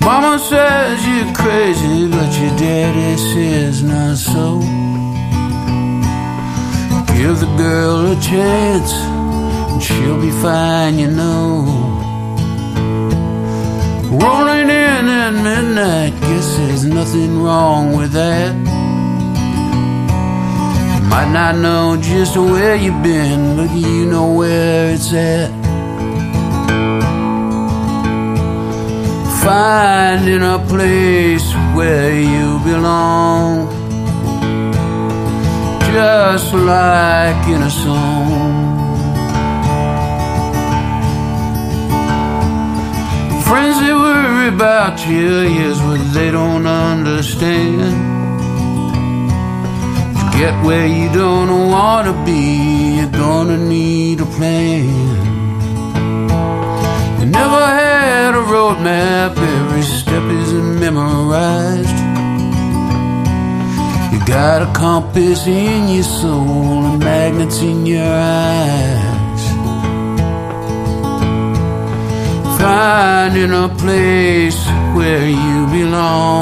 Mama says you're crazy, but your daddy says not so. Give the girl a chance, and she'll be fine, you know. Rolling in at midnight, guess there's nothing wrong with that. Might not know just where you've been, but you know where it's at. Finding a place where you belong, just like in a song. Friends, they worry about you, here's what they don't understand. To get where you don't want to be, you're gonna need a plan. You never had a roadmap, every step is memorized. You got a compass in your soul and magnets in your eyes. Finding a place where you belong,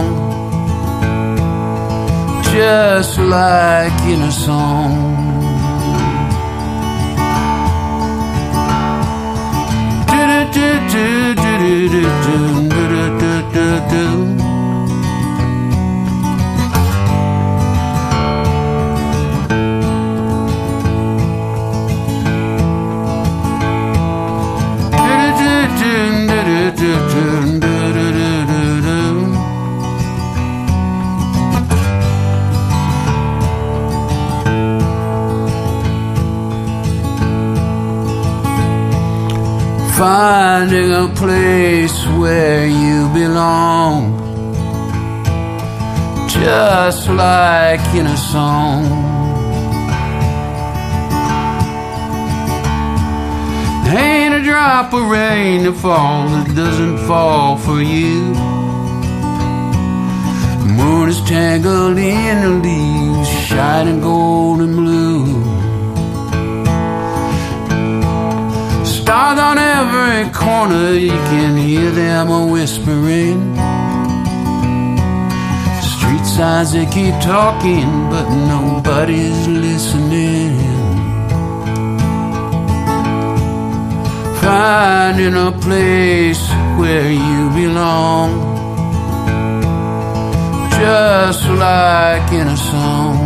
just like in a song. Finding a place where you belong, just like in a song. Ain't a drop of rain to fall that doesn't fall for you. The moon is tangled in the leaves, shining gold and blue. Stars on every corner, you can hear them whispering. Street signs, they keep talking, but nobody's listening. Finding a place where you belong, just like in a song.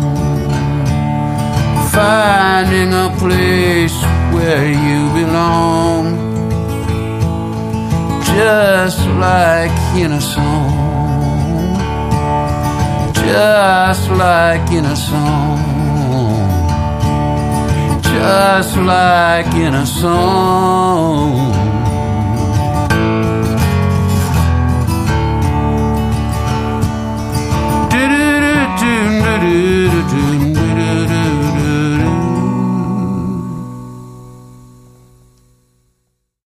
Finding a place where you belong, just like in a song, just like in a song, just like in a song.